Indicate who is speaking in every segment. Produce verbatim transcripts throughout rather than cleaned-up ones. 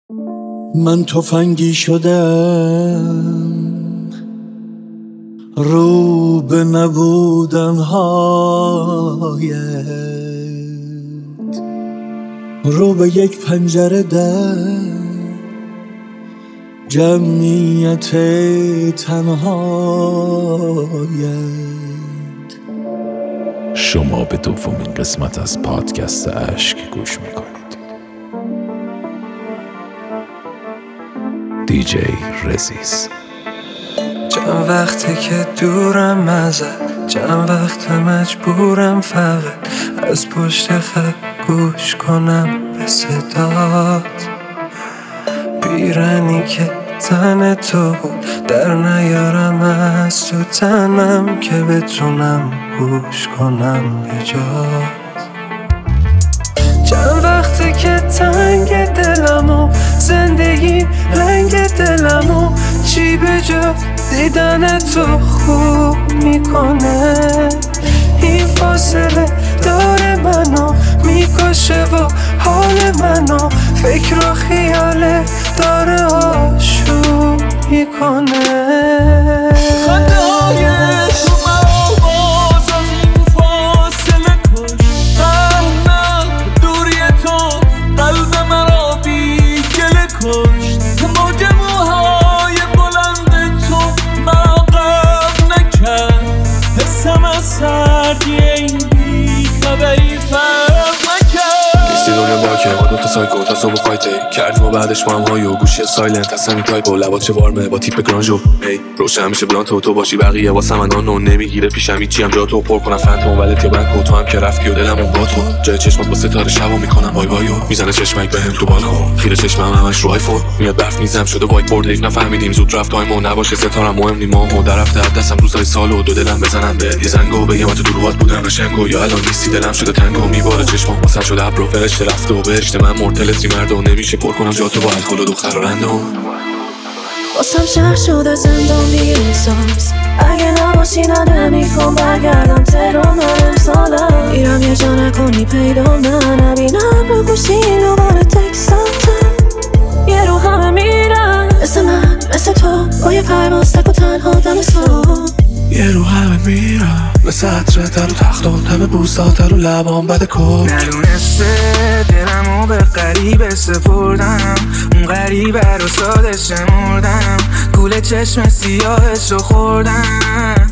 Speaker 1: من تفنگی شدم رو به نبودن هایت، رو به یک پنجره در جمعیت تنهایت.
Speaker 2: شما به دومین قسمت از پادکست اشک گوش میکنید. دیجی رزیز.
Speaker 3: چند وقته که دورم ازت، چند وقت مجبورم فقط از پشت خط گوش کنم به صدات. پیرنی که تن تو بود در نیارم از تو تنم که بتونم گوش کنم به جات. چند وقته که تنگ دلم و زندگی رنگ دلم و چی به جا دیدن تو خوب میکنه. این فاصله داره منو میکشه و حال منو فکر و خیاله داره آشوب میکنه. خنده های تو مواز از این فاصله کشتن، دوری تو قلب مرا بی گله کشت. موج موهای بلند تو مرا غرق نکرد، حسم از سردی این بی خبری فرق نکرد.
Speaker 4: نیستی دنیا باکه با دوتا سایکو تا صبح فایته کردیم و بعدش با هم های و گوشی سایلنت از همین تایپ و لبات چه وارمه با تیپ گرانجو. ای روشن میشه بلان تو تو باشی بقیه واسه من آنو نمیگیره پیشم هیچی هم جا تو پر کنم فنتوم ولت یا بنکو تو هم که رفتی و دلم اون با تو جای چشمات با ستاره شبا میکنم بای بایو میزنه چشمک بهم تو بالکن خیره چشمم همش رو آیفون میاد برف میزم شده وایت بورد لیف نفهمیدیم زود رفت تایمو نباشه ستارم مهم نی ماهو در رفته از دستم روزای سالو دو دلم بزنم به یه زنگو بگم تو دروات بودم قشنگو یا الان نیستی دلم شده تنگو میباره چشمام واسه شده ابرو فرشته رفته و بهشت من مرتلسی مردو نمیشه پر کنم جا تو با الکل و دختر رندوم.
Speaker 5: واسم شهر شده زندان دیگه ساز، اگه نباشی نه نمیخوام برگردم تهران امسالم. ایرم یه جا نکنی پیدا نه نبینم رو گوشی دوباره تکساتم. یه رو همه میرن مثل من مثل تو با یه پرواز تک و تنها دم صبح.
Speaker 4: یه رو همه میرم مثل عطرت رو تختان همه بوستات رو لبان بده کن.
Speaker 3: ندونسته دلمو به غریبه سپردم، اون غریبه رو ساده شمردم، گول چشم سیاهش رو خوردم.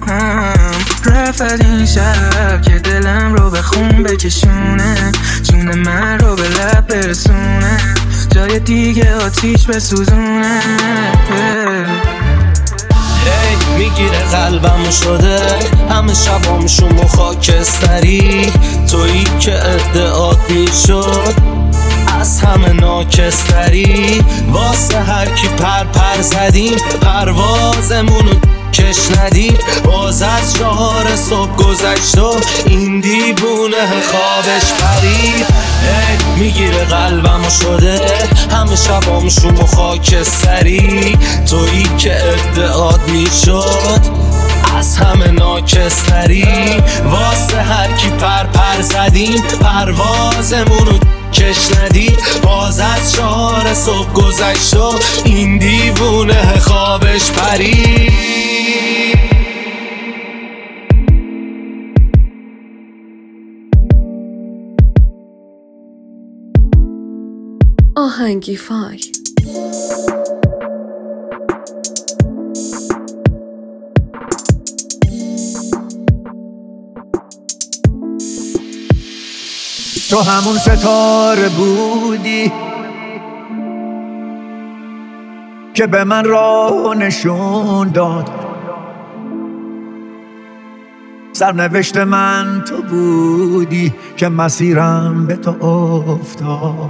Speaker 3: رفت این شب که دلم رو به خون بکشونه، جون من رو به لب برسونه، جای دیگه آتیش بسوزونه.
Speaker 6: ای میگیره قلبم شده همه شبام شما خاکستری، تویی که ادعات میشد از همه ناکستری. واسه هر کی پر پر زدیم پروازمونو کش ندیم، باز از چهار صبح گذشت و این دیوونه خوابش پرید. ای میگیره قلبم شده همه شبام شما خاکستری، تویی که ادعات میشد از همه ناکستری. واسه هر کی پر پر زدیم پروازمونو کش ندی، باز از چهار صبح گذشت و این دیوونه خوابش پرید.
Speaker 5: آهنگی فای
Speaker 7: تو همون ستاره بودی که به من راه نشون داد، سرنوشت من تو بودی که مسیرم به تو افتاد.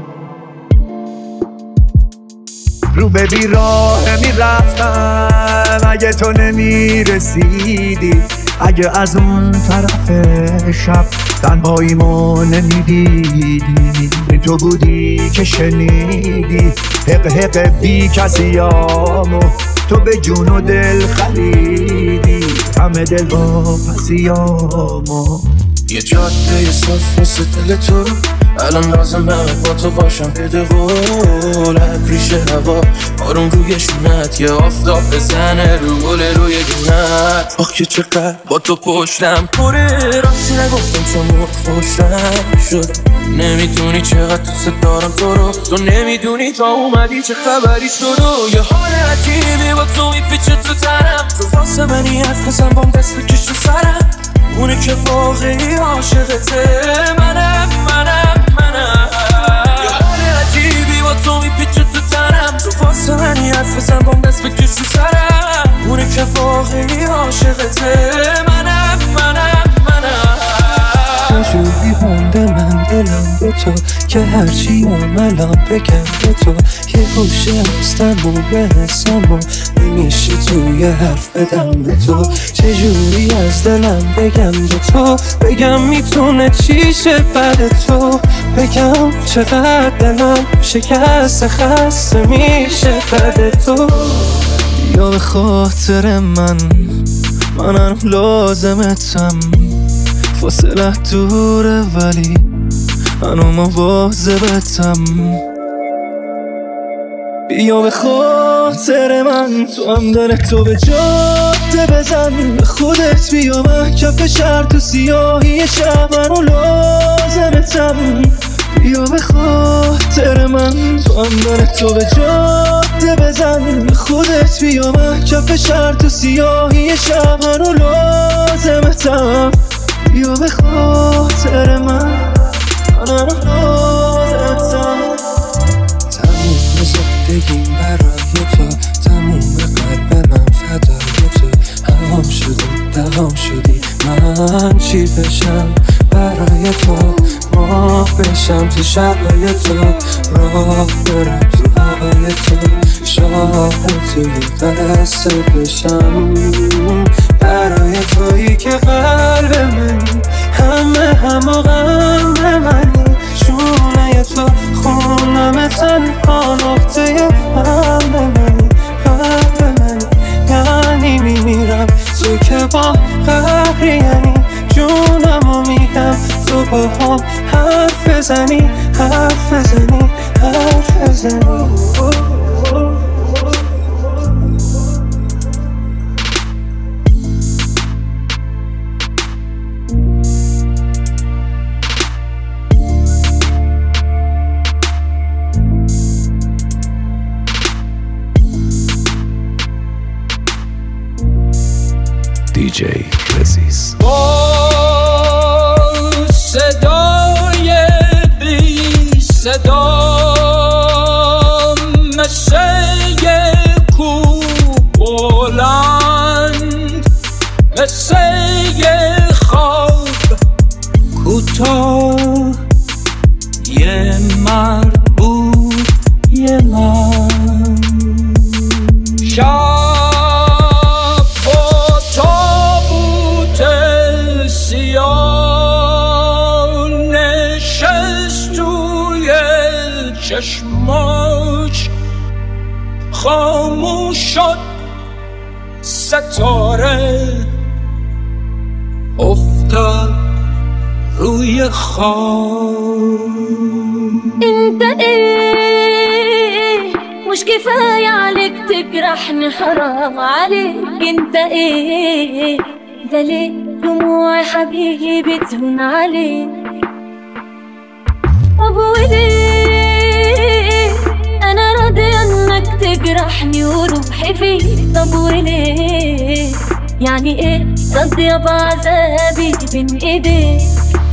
Speaker 7: رو به بیراه میرفتم اگه تو نمیرسیدی، اگه از اون طرف شب تنهاییمو نمیدیدی. تو بودی که شنیدی حق حق بی کسیامو، تو به جون و دل خریدی همه دل با پسیامو.
Speaker 3: یه جاده صاف مثل دل تو، الان لازمه با تو باشم بده قول. ابریش هوا آروم روی شونت، یه آفتاب بزنه رو گل روی گونت. آخ که چقدر با تو پشتم پره، راستی نگفتم چون خوشم شد. نمیدونی چقدر دوست دارم تو رو، تو نمیدونی تا اومدی چه خبری شد. و یه حال عجیبی با تو میپیچه تو تنم، تو واسه منی حرف بزن بام دست بکش تو سرم. اونه که واقعی عاشقته منم منم منم. یه حال عجیبی با تو میپیچه تو تنم، تو واسه منی حرف بزن بام دست بکش تو سرم. اونه که واقعی عاشقته منم منم منم.
Speaker 1: جوری مونده من دلم به تو که هرچی عملم بگم به تو. یه گوشه هستم و به حسم و نمیشه توی حرف بدم به تو. چجوری از دلم بگم به تو، بگم میتونه چی شه بعد تو. بگم چقدر دلم شکست خسته میشه بعد تو. یا به خاطر من منم لازمتم، فاصله دوره ولی منو مواظبتم. بیا به خاطر من تو هم داره تو به جاده بزن. به خودت بیا من کف شهر تو سیاهی شب منو لازمتم. بیا به خاطر من تو هم داره تو به جاده بزن. به خودت بیا من کف شهر تو سیاهی شب منو لازمتم. بیا به خاطر من منو لازمتم. تموم زندگیم برای تو، تموم قلب من فدای تو. هوام شدی دوام شدی، من چی بشم برای تو. ماه بشم تو شبای تو، راه برم تو هوای تو. شاه توی دست بشم برای تویی که قلب منی، همه هم و غم منی. شونه تو خونم تنها نقطه هم منی، قلب منی. یعنی میمیرم تو که با قهری، یعنی جونمو میدم تو با هم حرف بزنی حرف بزنی حرف بزنی.
Speaker 2: دی جی لذیذ
Speaker 6: با صدای بی صدا مثل یه کوه بلند، مثل یه خواب کوتاه، یه مربوط یه من. شب چشماش خاموش شد، ستاره افتاد روی خواب.
Speaker 5: انت ايه مش كفاية عليك تجرحني، حرام عليك. انت ايه ده ليه دموعي حبيبي تهون عليك. طب وليه انا راضي انك تجرحني وروحي فيك. طب وليه يعني ايه راضية بعذابي بين ايديك.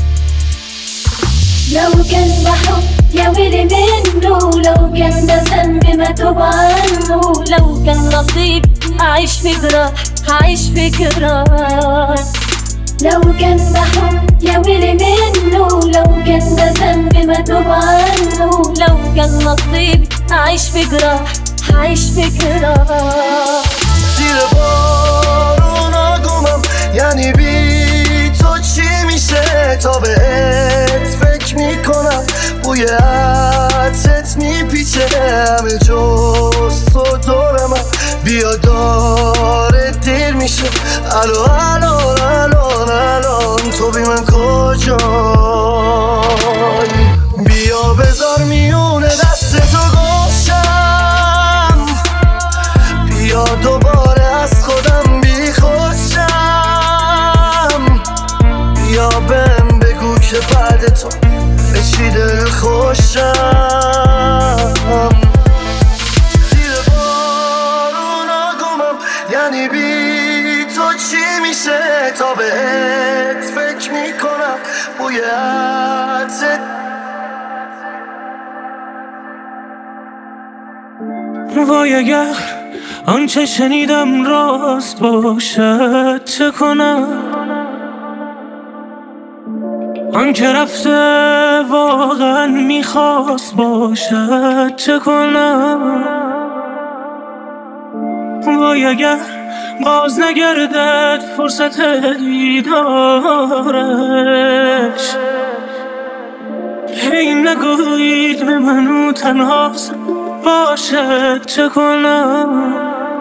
Speaker 5: لو كان بحب يا ويلي منه، لو كان ده ذنب ما توب عنه. لو كان نصيب اعيش في جراح هعيش في جراح. لو كان بحب يا ويلي منه، لو كان ده ذنب ما توب عنه. لو كان نصيب اعيش في جراح هعيش في جراح.
Speaker 8: زیر بارونا گمم، یعنی بی تو چی میشه. تا بهت فکر میکنم بوی عطرت میپیچه همه جز تو دور من. بیا داره دیر میشه الان الان الان الان تو تو بی من کجایی؟ بیا بذار میونه دست تو گوشم، بیا دوباره از خودم بی خوشم، بیا بهم بگو که بعد تو به چی دل خوشم. زیر بارونا گمم یعنی بی تو چی میشه، تا بهت فکر میکنم بوی عطرت.
Speaker 6: وای اگر آنچه شنیدم راست باشد چه کنم، آن که رفته واقعا میخواست باشد چه کنم. وای اگر باز نگردد فرصت دیدارش، هی نگویید به منو تنهاست باشد چه کنم.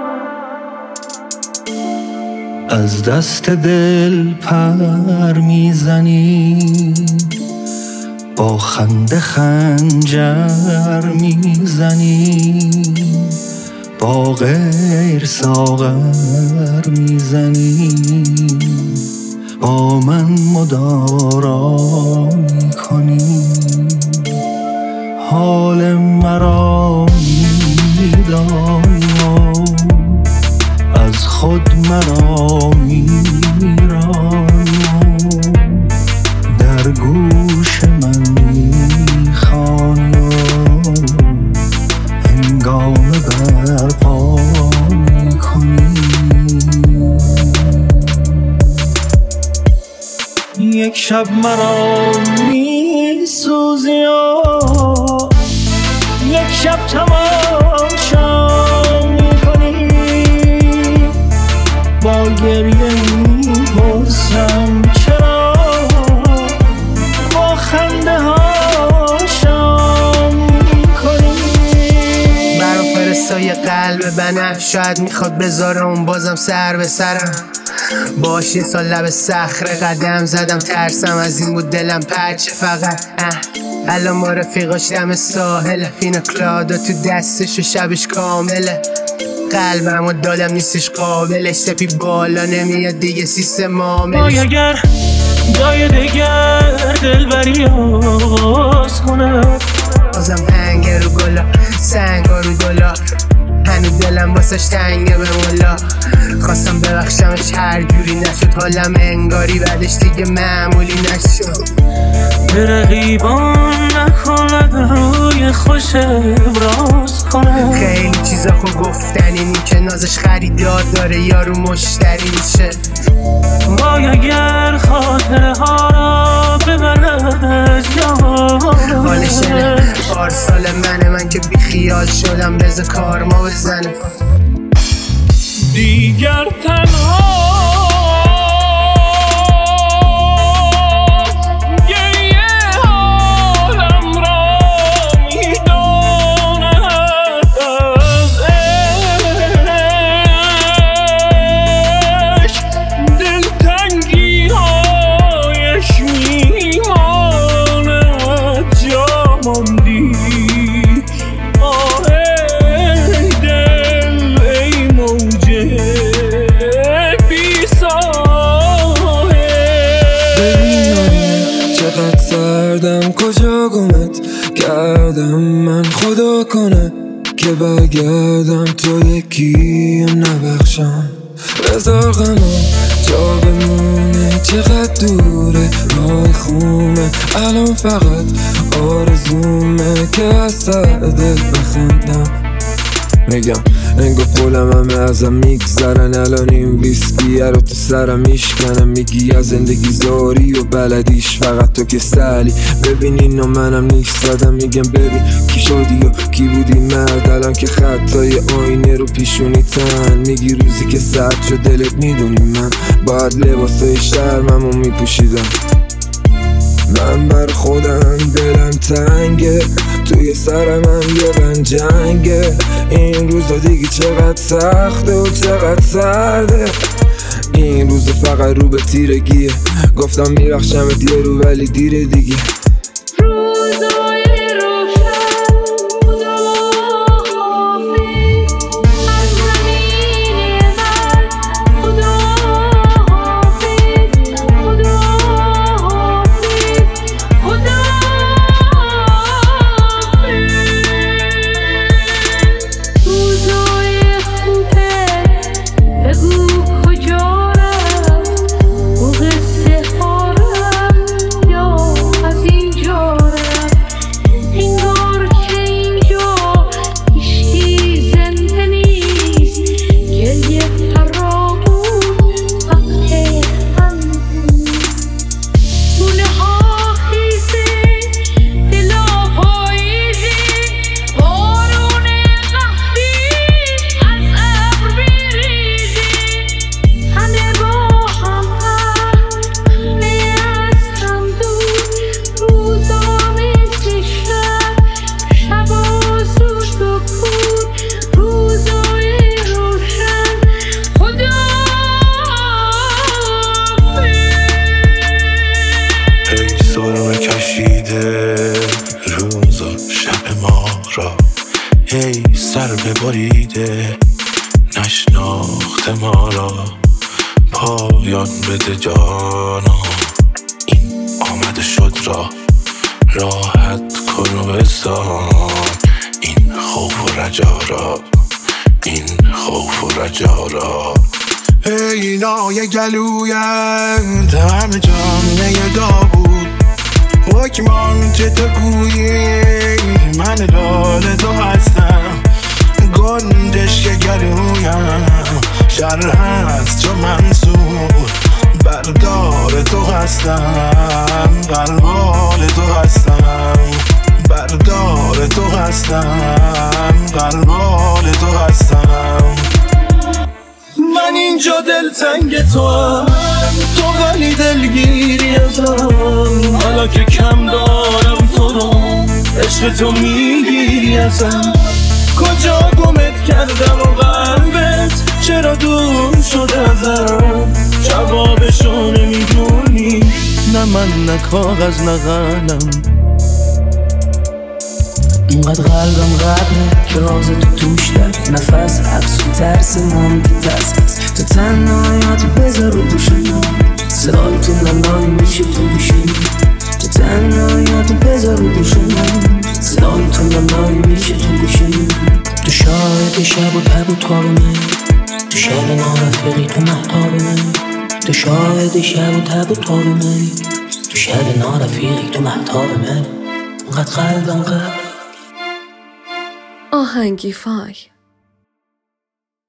Speaker 1: از دست دل پر میزنی، با خنده خنجر میزنی، با غیر ساغر میزنی، با من مدارا میکنی، حال مرا میدانی، از خود مرا میرانی، در گوش من میخوانی، هنگام برپا میکنی. یک شب مرا میسوزی، یک شب تماشا میکنی، با گریه میپرسم چرا، با خنده ها شام میکنی.
Speaker 9: برا فرستای قلب بنفش شاید میخواد بذاره اون بازم سر به سرم، باش یه سال لب صخره قدم زدم، ترسم از این بود دلم پرچه فقط. الان ما رفیقاش دم ساحله، پینا کلادا تو دستش و شبش کامله، قلبم و دادم نیستش قابلش، سپی بالا نمیاد دیگه سیستم عاملش.
Speaker 6: وای اگر جای دیگر دلبری آغاز کنم،
Speaker 9: بازم هنگ رو گلا سنگا رو دلار، هنو دلم واسش تنگه به مولا، خواستم ببخشمش هر جوری نشد، حالم انگاری بعدش دیگه معمولی نشد.
Speaker 6: به رقیبان نکند روی خوش ابراز کنم،
Speaker 9: خیلی چیزا خوب گفتنی نی که نازش خریدار داره یارو مشتری میشه.
Speaker 6: وای اگر خاطره ها را ببرد از یاد،
Speaker 9: حالشنه پارسال منه من که بی خیال شدم، بذار کارما بزنه
Speaker 6: دیگر تنها
Speaker 3: سردم کجا گمت کردم من، خدا کنه که برگردم تو یکیم نبخشم، بذار غمم جا بمونه، چقدر دوره راه خونه، الان فقط آرزومه که از سر دل بخندم. میگم انگو پولم همه ازم میگذرن، الان این ویسکیه رو تو سرم میشکنم، میگی از زندگی زاری و بلدیش فقط تو که سلی، ببین اینو منم نیست زدم، میگم ببین کی شدی و کی بودی مرد، الان که خطای آینه رو پیشونی تن، میگی روزی که سرد شد دلت میدونی من باید لباسای شرممو میپوشیدم. من بر خودم دلم تنگه، توی سرم هم یه رنجنگه، این روزا دیگه چقدر سخته و چقدر سرده،
Speaker 10: این روز فقط رو به تیرگیه. گفتم میبخشمت یه رو ولی دیره دیگه.
Speaker 11: روزا شب ما را هی سر ببریده، نشناخته ما را پایان بده جانا. این آمده شد را راحت کن و بسان، این خوف و رجا را، این خوف و رجا را. ای نای گلویت همه جامعه داوود، حکمان که تو گویی من لال تو هستم، گنجش که گلویم شر هست چو منصور، بردار تو هستم، قربال تو هستم، بردار تو هستم، قربال تو هستم.
Speaker 1: من اینجا دلتنگ تو هم، تو ولی دلگیری ازم، حالا که کم دارم تو رو، عشق تو میگیری ازم. کجا گمت کردم و قلبت چرا دور شده ازم؟ جوابشو نمیدونی، نه من نه کاغذ نه قلم.
Speaker 12: اینقدر قلبم قبله که راز تو توش داره، نفس حبس و ترس مانده دست بس. تو تنهاییات بذار رو دوشم، صدای تو لالای میشه تو گوشم. تو تنهاییات بذار رو دوشم، صدای تو لالای میشه تو گوشم. تو شاهد شب و تب و تاب من، تو شب نارفقی تو محتاب من. تو شاهد شب و تب و تاب من، تو شب نارفقی تو محتاب من. اینقدر قلبم قبله.
Speaker 13: آهنگی فای